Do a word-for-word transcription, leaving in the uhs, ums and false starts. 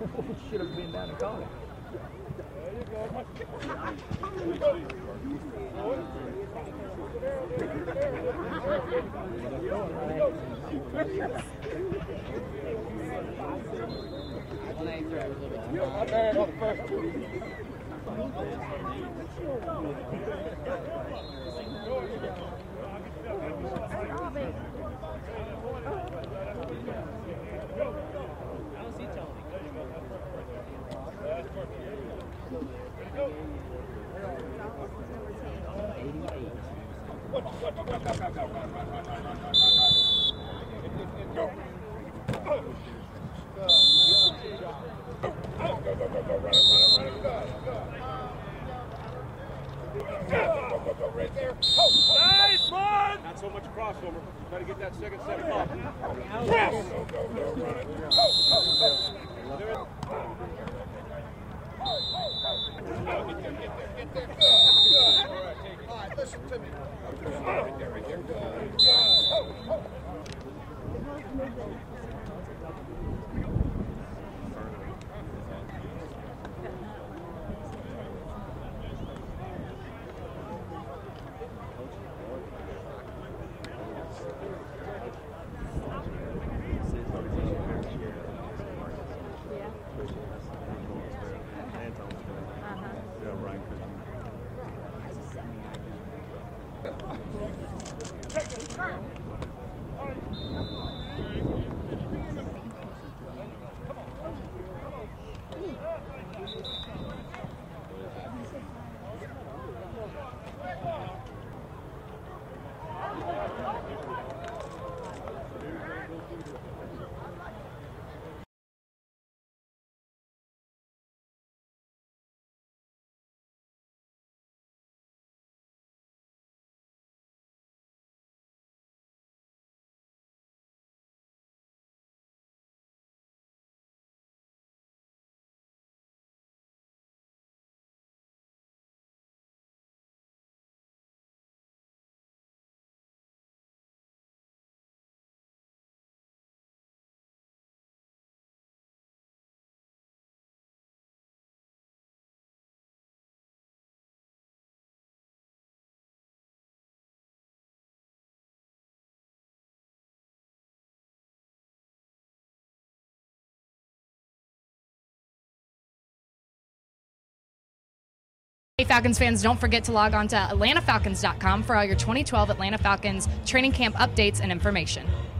Should have been down the corner. Nice one! Not so much crossover. Try to get that second set off. Press! Get there, get there, get there. Good. Good. All right, take it. All right, listen to me. Right there, right there. Good. Good. Hey Falcons fans, don't forget to log on to Atlanta Falcons dot com for all your twenty twelve Atlanta Falcons training camp updates and information.